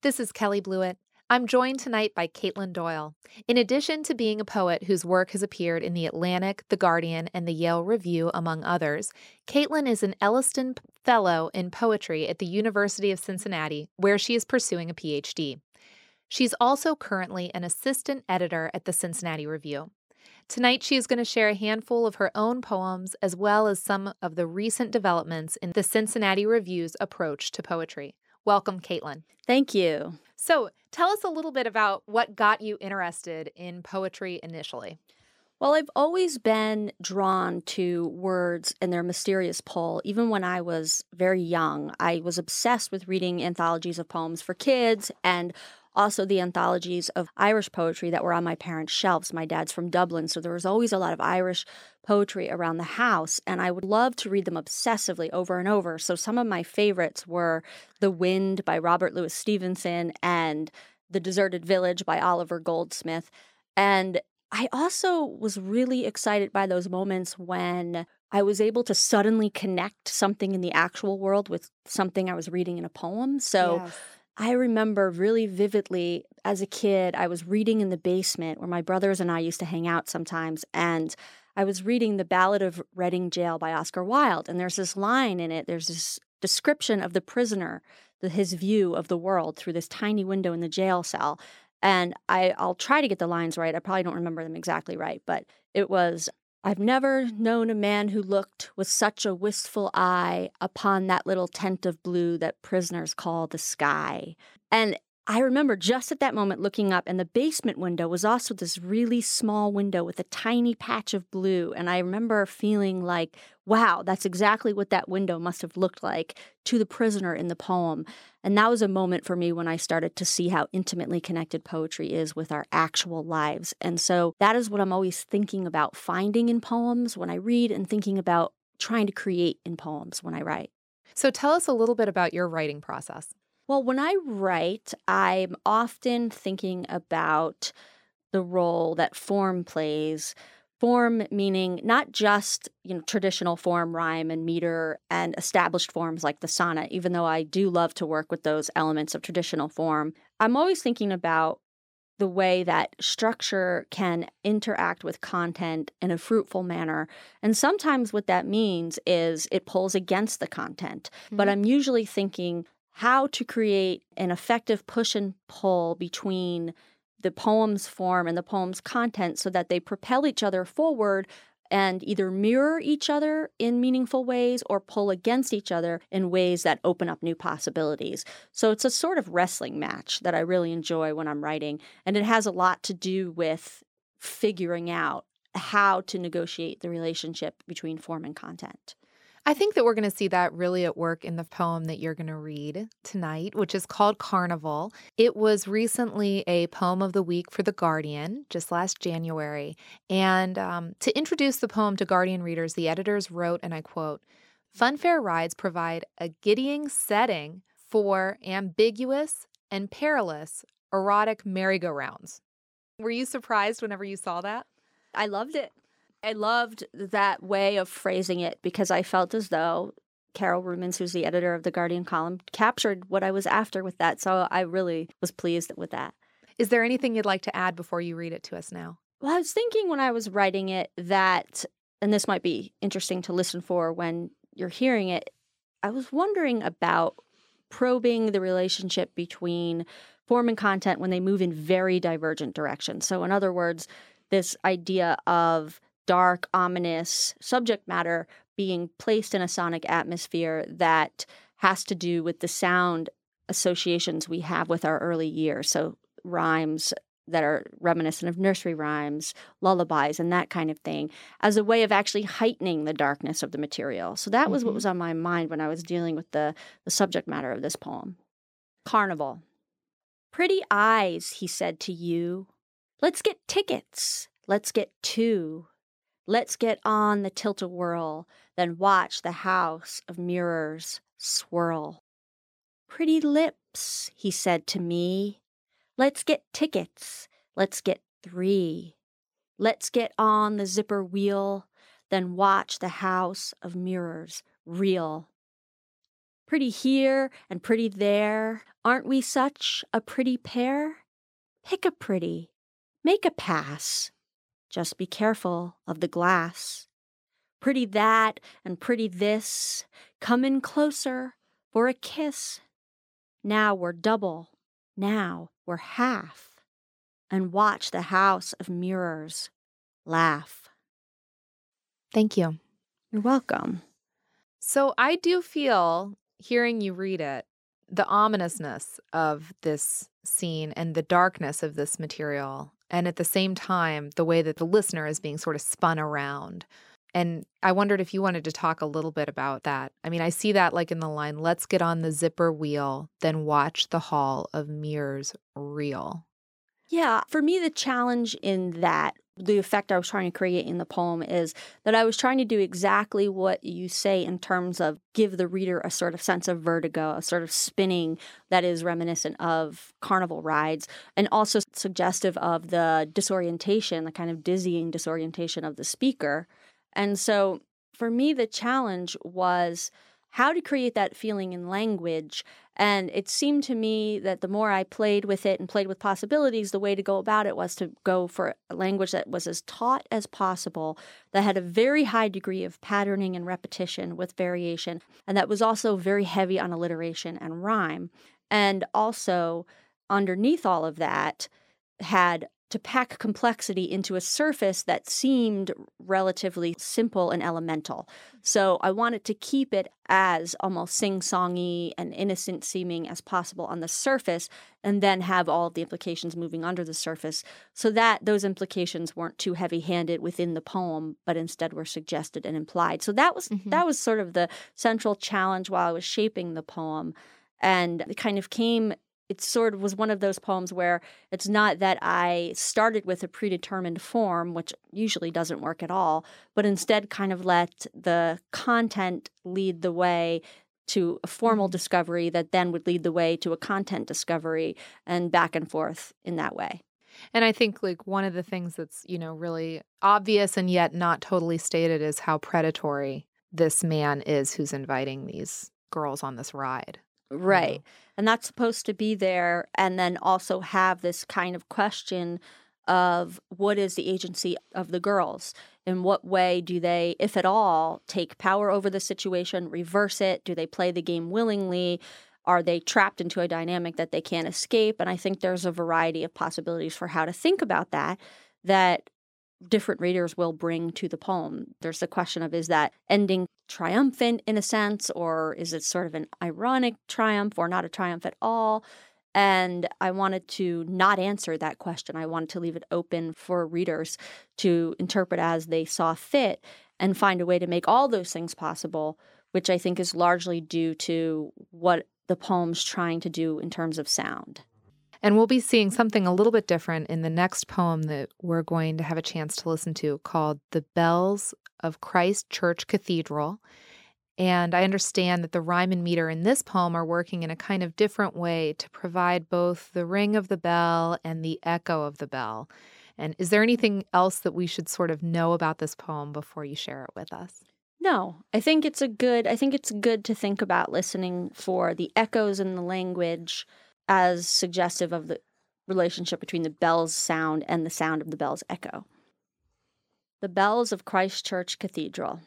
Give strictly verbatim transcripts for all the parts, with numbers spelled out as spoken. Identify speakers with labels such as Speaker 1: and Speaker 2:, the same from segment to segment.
Speaker 1: This is Kelly Blewett. I'm joined tonight by Caitlin Doyle. In addition to being a poet whose work has appeared in The Atlantic, The Guardian, and the Yale Review, among others, Caitlin is an Elliston Fellow in Poetry at the University of Cincinnati, where she is pursuing a P H D. She's also currently an assistant editor at the Cincinnati Review. Tonight, she is going to share a handful of her own poems as well as some of the recent developments in the Cincinnati Review's approach to poetry. Welcome, Caitlin.
Speaker 2: Thank you.
Speaker 1: So tell us a little bit about what got you interested in poetry initially.
Speaker 2: Well, I've always been drawn to words and their mysterious pull. Even when I was very young, I was obsessed with reading anthologies of poems for kids and also the anthologies of Irish poetry that were on my parents' shelves. My dad's from Dublin, so there was always a lot of Irish poetry around the house, and I would love to read them obsessively over and over. So some of my favorites were The Wind by Robert Louis Stevenson and The Deserted Village by Oliver Goldsmith. And I also was really excited by those moments when I was able to suddenly connect something in the actual world with something I was reading in a poem. So
Speaker 1: Yes.
Speaker 2: I remember really vividly as a kid, I was reading in the basement where my brothers and I used to hang out sometimes, and I was reading The Ballad of Reading Gaol by Oscar Wilde, and there's this line in it, there's this description of the prisoner, the, his view of the world through this tiny window in the jail cell. And I, I'll try to get the lines right. I probably don't remember them exactly right, but it was, I've never known a man who looked with such a wistful eye upon that little tent of blue that prisoners call the sky. And I remember just at that moment looking up, and the basement window was also this really small window with a tiny patch of blue. And I remember feeling like, wow, that's exactly what that window must have looked like to the prisoner in the poem. And that was a moment for me when I started to see how intimately connected poetry is with our actual lives. And so that is what I'm always thinking about finding in poems when I read, and thinking about trying to create in poems when I write.
Speaker 1: So tell us a little bit about your writing process.
Speaker 2: Well, when I write, I'm often thinking about the role that form plays. Form meaning not just, you know, traditional form, rhyme and meter, and established forms like the sonnet, even though I do love to work with those elements of traditional form. I'm always thinking about the way that structure can interact with content in a fruitful manner. And sometimes what that means is it pulls against the content. Mm-hmm. But I'm usually thinking how to create an effective push and pull between the poem's form and the poem's content so that they propel each other forward and either mirror each other in meaningful ways or pull against each other in ways that open up new possibilities. So it's a sort of wrestling match that I really enjoy when I'm writing, and it has a lot to do with figuring out how to negotiate the relationship between form and content.
Speaker 1: I think that we're going to see that really at work in the poem that you're going to read tonight, which is called Carnival. It was recently a poem of the week for The Guardian, just last January. And um, to introduce the poem to Guardian readers, the editors wrote, and I quote, "Funfair rides provide a giddying setting for ambiguous and perilous erotic merry-go-rounds." Were you surprised whenever you saw that?
Speaker 2: I loved it. I loved that way of phrasing it because I felt as though Carol Rumens, who's the editor of the Guardian column, captured what I was after with that. So I really was pleased with that.
Speaker 1: Is there anything you'd like to add before you read it to us now?
Speaker 2: Well, I was thinking when I was writing it that, and this might be interesting to listen for when you're hearing it, I was wondering about probing the relationship between form and content when they move in very divergent directions. So in other words, this idea of dark, ominous subject matter being placed in a sonic atmosphere that has to do with the sound associations we have with our early years. So rhymes that are reminiscent of nursery rhymes, lullabies, and that kind of thing, as a way of actually heightening the darkness of the material. So that was
Speaker 1: Mm-hmm.
Speaker 2: what was on my mind when I was dealing with the, the subject matter of this poem. Carnival. Pretty eyes, he said to you. Let's get tickets. Let's get two. Let's get on the tilt-a-whirl, then watch the house of mirrors swirl. Pretty lips, he said to me. Let's get tickets. Let's get three. Let's get on the zipper wheel, then watch the house of mirrors reel. Pretty here and pretty there. Aren't we such a pretty pair? Pick a pretty, make a pass. Just be careful of the glass. Pretty that and pretty this. Come in closer for a kiss. Now we're double, now we're half. And watch the house of mirrors laugh.
Speaker 1: Thank you.
Speaker 2: You're welcome.
Speaker 1: So I do feel, hearing you read it, the ominousness of this scene and the darkness of this material, and at the same time, the way that the listener is being sort of spun around. And I wondered if you wanted to talk a little bit about that. I mean, I see that like in the line, let's get on the zipper wheel, then watch the hall of mirrors reel.
Speaker 2: Yeah, for me, the challenge in that, the effect I was trying to create in the poem is that I was trying to do exactly what you say in terms of give the reader a sort of sense of vertigo, a sort of spinning that is reminiscent of carnival rides, and also suggestive of the disorientation, the kind of dizzying disorientation of the speaker. And so for me, the challenge was how to create that feeling in language. And it seemed to me that the more I played with it and played with possibilities, the way to go about it was to go for a language that was as taut as possible, that had a very high degree of patterning and repetition with variation, and that was also very heavy on alliteration and rhyme. And also, underneath all of that, had to pack complexity into a surface that seemed relatively simple and elemental. So I wanted to keep it as almost sing-songy and innocent seeming as possible on the surface, and then have all of the implications moving under the surface, so that those implications weren't too heavy-handed within the poem, but instead were suggested and implied. So that was mm-hmm. that was sort of the central challenge while I was shaping the poem. And it kind of came It sort of was one of those poems where it's not that I started with a predetermined form, which usually doesn't work at all, but instead kind of let the content lead the way to a formal discovery that then would lead the way to a content discovery, and back and forth in that way.
Speaker 1: And I think like one of the things that's, you know, really obvious and yet not totally stated is how predatory this man is who's inviting these girls on this ride.
Speaker 2: Right.
Speaker 1: You know?
Speaker 2: And that's supposed to be there, and then also have this kind of question of what is the agency of the girls? In what way do they, if at all, take power over the situation, reverse it? Do they play the game willingly? Are they trapped into a dynamic that they can't escape? And I think there's a variety of possibilities for how to think about that, that different readers will bring to the poem. There's the question of, is that ending triumphant in a sense, or is it sort of an ironic triumph, or not a triumph at all? And I wanted to not answer that question. I wanted to leave it open for readers to interpret as they saw fit, and find a way to make all those things possible, which I think is largely due to what the poem's trying to do in terms of sound.
Speaker 1: And we'll be seeing something a little bit different in the next poem that we're going to have a chance to listen to, called The Bells of Christ Church Cathedral. And I understand that the rhyme and meter in this poem are working in a kind of different way to provide both the ring of the bell and the echo of the bell. And is there anything else that we should sort of know about this poem before you share it with us?
Speaker 2: No, I think it's a good, I think it's good to think about listening for the echoes in the language as suggestive of the relationship between the bell's sound and the sound of the bell's echo. The bells of Christ Church Cathedral.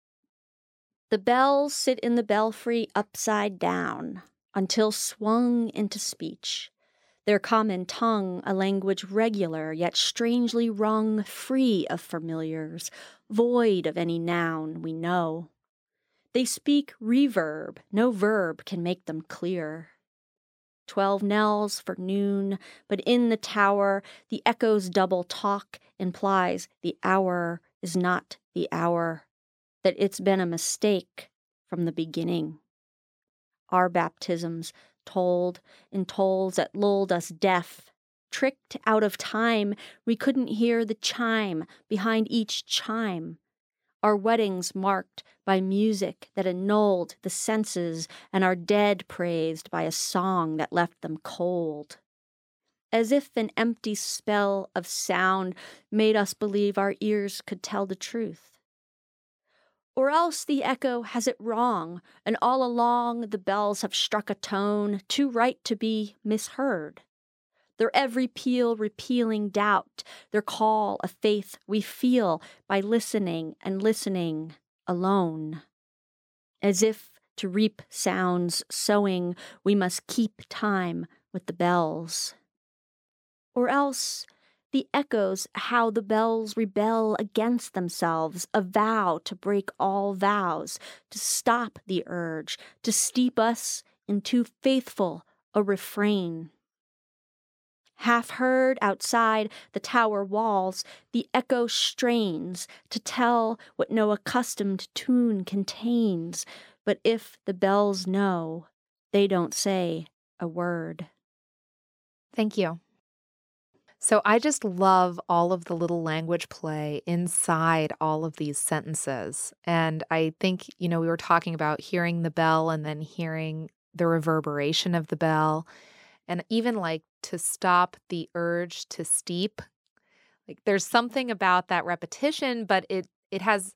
Speaker 2: The bells sit in the belfry upside down, until swung into speech, their common tongue a language regular, yet strangely rung, free of familiars, void of any noun we know. They speak reverb, no verb can make them clear. Twelve knells for noon, but in the tower the echo's double talk implies the hour is not the hour, that it's been a mistake from the beginning. Our baptisms tolled in tolls that lulled us deaf. Tricked out of time, we couldn't hear the chime behind each chime. Our weddings marked by music that annulled the senses, and our dead praised by a song that left them cold. As if an empty spell of sound made us believe our ears could tell the truth. Or else the echo has it wrong, and all along the bells have struck a tone too right to be misheard. Their every peal repealing doubt, their call a faith we feel by listening and listening alone. As if to reap sounds sowing, we must keep time with the bells. Or else the echoes how the bells rebel against themselves, a vow to break all vows, to stop the urge, to steep us in too faithful a refrain. Half heard outside the tower walls, the echo strains to tell what no accustomed tune contains, but if the bells know, they don't say a word.
Speaker 1: Thank you. So I just love all of the little language play inside all of these sentences. And I think, you know, we were talking about hearing the bell and then hearing the reverberation of the bell, and even like to stop the urge to steep. Like there's something about that repetition, but it it has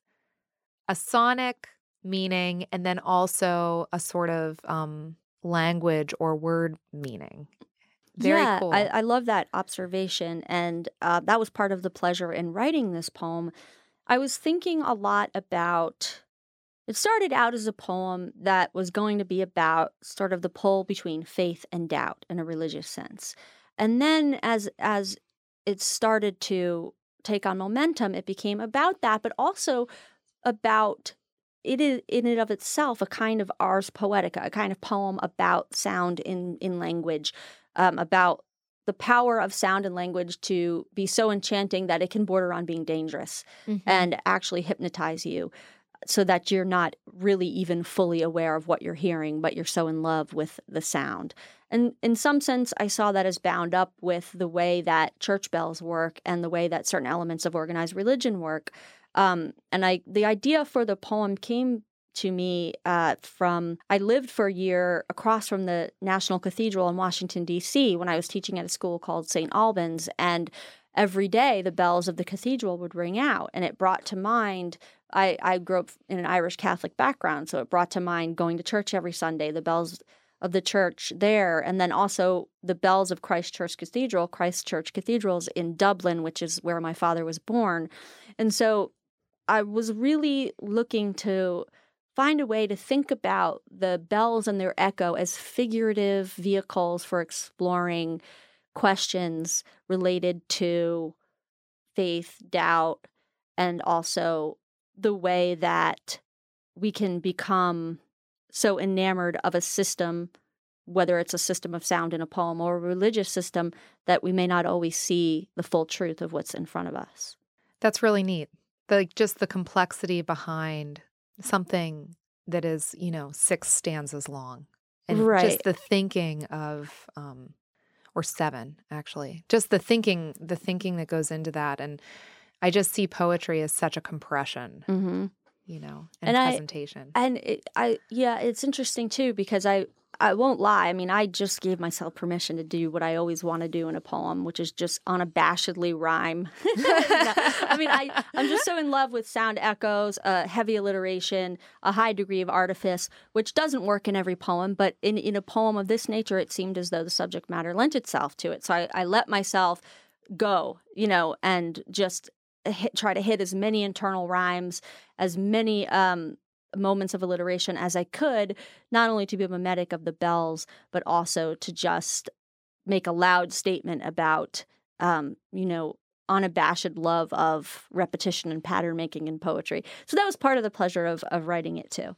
Speaker 1: a sonic meaning and then also a sort of um, language or word meaning. Very
Speaker 2: Yeah,
Speaker 1: cool.
Speaker 2: I, I love that observation. And uh, that was part of the pleasure in writing this poem. I was thinking a lot about it started out as a poem that was going to be about sort of the pull between faith and doubt in a religious sense. And then as as it started to take on momentum, it became about that, but also about it is in and of itself a kind of ars poetica, a kind of poem about sound in in language, um, about the power of sound and language to be so enchanting that it can border on being dangerous
Speaker 1: Mhm.
Speaker 2: and actually hypnotize you so that you're not really even fully aware of what you're hearing, but you're so in love with the sound. And in some sense, I saw that as bound up with the way that church bells work and the way that certain elements of organized religion work. Um, and I, the idea for the poem came to me uh, from, I lived for a year across from the National Cathedral in Washington, D C when I was teaching at a school called Saint Albans. And every day the bells of the cathedral would ring out. And it brought to mind, I, I grew up in an Irish Catholic background, so it brought to mind going to church every Sunday, the bells of the church there, and then also the bells of Christ Church Cathedral, Christ Church Cathedrals in Dublin, which is where my father was born. And so I was really looking to find a way to think about the bells and their echo as figurative vehicles for exploring questions related to faith, doubt, and also the way that we can become so enamored of a system, whether it's a system of sound in a poem or a religious system, that we may not always see the full truth of what's in front of us.
Speaker 1: That's really neat. The just the complexity behind something that is, you know, six stanzas long. And
Speaker 2: Right.
Speaker 1: just the thinking of um or seven actually. Just the thinking the thinking that goes into that, and I just see poetry as such a compression,
Speaker 2: Mm-hmm.
Speaker 1: you know, and,
Speaker 2: And I
Speaker 1: presentation.
Speaker 2: and it, I yeah, it's interesting too because I I won't lie. I mean, I just gave myself permission to do what I always want to do in a poem, which is just unabashedly rhyme. No, I mean, I I'm just so in love with sound echoes, uh, heavy alliteration, a high degree of artifice, which doesn't work in every poem, but in in a poem of this nature, it seemed as though the subject matter lent itself to it. So I, I let myself go, you know, and just hit, try to hit as many internal rhymes, as many um, moments of alliteration as I could, not only to be mimetic of the bells, but also to just make a loud statement about, um, you know, unabashed love of repetition and pattern making in poetry. So that was part of the pleasure of of writing it too.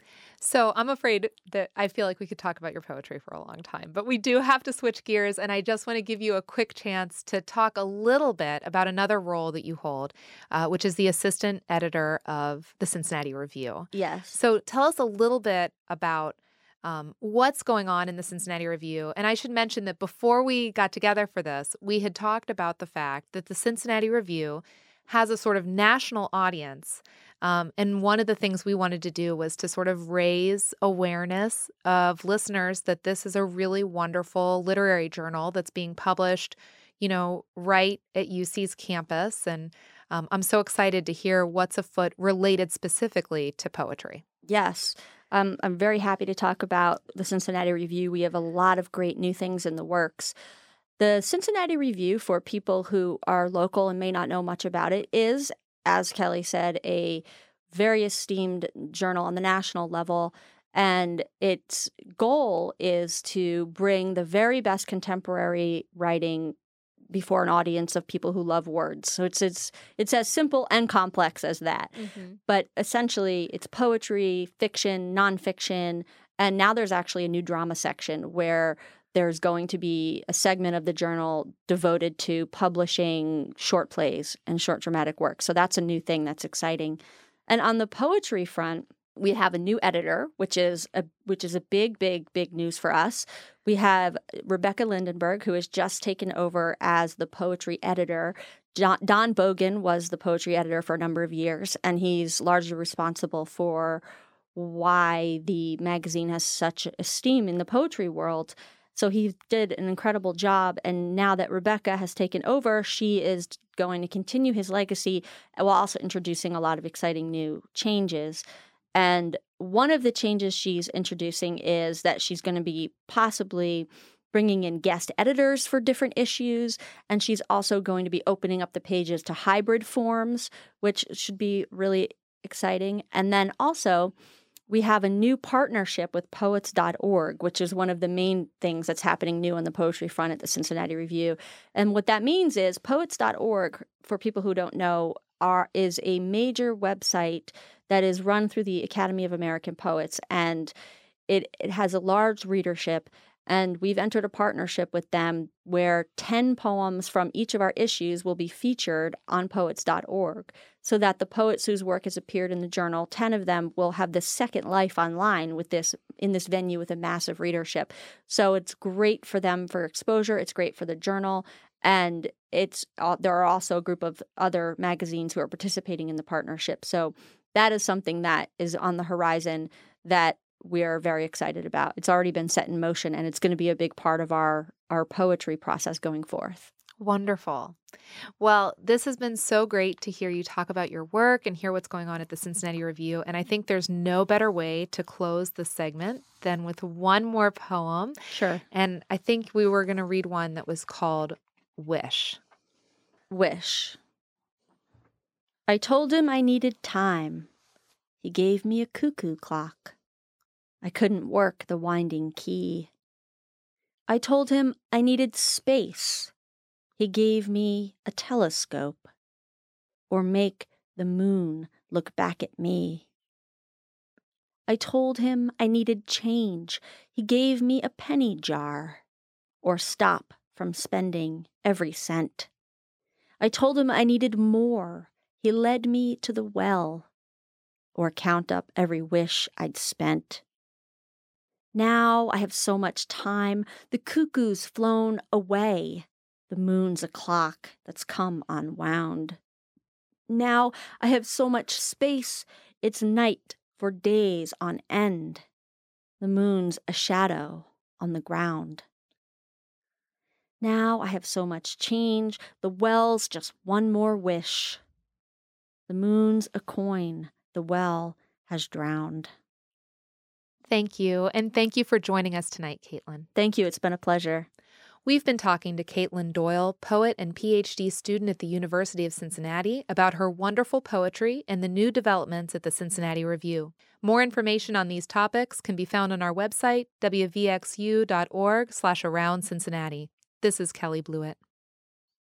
Speaker 1: So I'm afraid that I feel like we could talk about your poetry for a long time, but we do have to switch gears. And I just want to give you a quick chance to talk a little bit about another role that you hold, uh, which is the assistant editor of the Cincinnati Review.
Speaker 2: Yes.
Speaker 1: So tell us a little bit about um, what's going on in the Cincinnati Review. And I should mention that before we got together for this, we had talked about the fact that the Cincinnati Review has a sort of national audience. Um, and one of the things we wanted to do was to sort of raise awareness of listeners that this is a really wonderful literary journal that's being published, you know, right at U C's campus. And Um, I'm so excited to hear what's afoot related specifically to poetry.
Speaker 2: Yes. Um, I'm very happy to talk about the Cincinnati Review. We have a lot of great new things in the works. The Cincinnati Review, for people who are local and may not know much about it, is, as Kelly said, a very esteemed journal on the national level. And its goal is to bring the very best contemporary writing before an audience of people who love words. So it's it's it's as simple and complex as that.
Speaker 1: Mm-hmm.
Speaker 2: But essentially, it's poetry, fiction, nonfiction, and now there's actually a new drama section where there's going to be a segment of the journal devoted to publishing short plays and short dramatic work. So that's a new thing that's exciting. And on the poetry front, we have a new editor, which is a which is a big, big, big news for us. We have Rebecca Lindenberg, who has just taken over as the poetry editor. John, Don Bogan was the poetry editor for a number of years, and he's largely responsible for why the magazine has such esteem in the poetry world. So he did an incredible job, and now that Rebecca has taken over, she is going to continue his legacy while also introducing a lot of exciting new changes. And one of the changes she's introducing is that she's going to be possibly bringing in guest editors for different issues. And she's also going to be opening up the pages to hybrid forms, which should be really exciting. And then also, we have a new partnership with poets dot org, which is one of the main things that's happening new on the poetry front at the Cincinnati Review. And what that means is poets dot org, for people who don't know, are is a major website that is run through the Academy of American Poets, and it, it has a large readership. And we've entered a partnership with them where ten poems from each of our issues will be featured on poets dot org, so that the poets whose work has appeared in the journal, ten of them will have this second life online with this in this venue with a massive readership. So it's great for them for exposure. It's great for the journal. And it's uh, there are also a group of other magazines who are participating in the partnership. So that is something that is on the horizon that we are very excited about. It's already been set in motion, and it's going to be a big part of our, our poetry process going forth.
Speaker 1: Wonderful. Well, this has been so great to hear you talk about your work and hear what's going on at the Cincinnati Review. And I think there's no better way to close the segment than with one more poem.
Speaker 2: Sure.
Speaker 1: And I think we were going to read one that was called Wish.
Speaker 2: Wish. I told him I needed time. He gave me a cuckoo clock. I couldn't work the winding key. I told him I needed space. He gave me a telescope, or make the moon look back at me. I told him I needed change. He gave me a penny jar, or stop from spending every cent. I told him I needed more. He led me to the well, or count up every wish I'd spent. Now I have so much time, the cuckoo's flown away. The moon's a clock that's come unwound. Now I have so much space, it's night for days on end. The moon's a shadow on the ground. Now I have so much change, the well's just one more wish. The moon's a coin, the well has drowned.
Speaker 1: Thank you. And thank you for joining us tonight, Caitlin.
Speaker 2: Thank you. It's been a pleasure.
Speaker 1: We've been talking to Caitlin Doyle, poet and P H D student at the University of Cincinnati, about her wonderful poetry and the new developments at the Cincinnati Review. More information on these topics can be found on our website, w v x u dot org slash around Cincinnati. This is Kelly Blewett.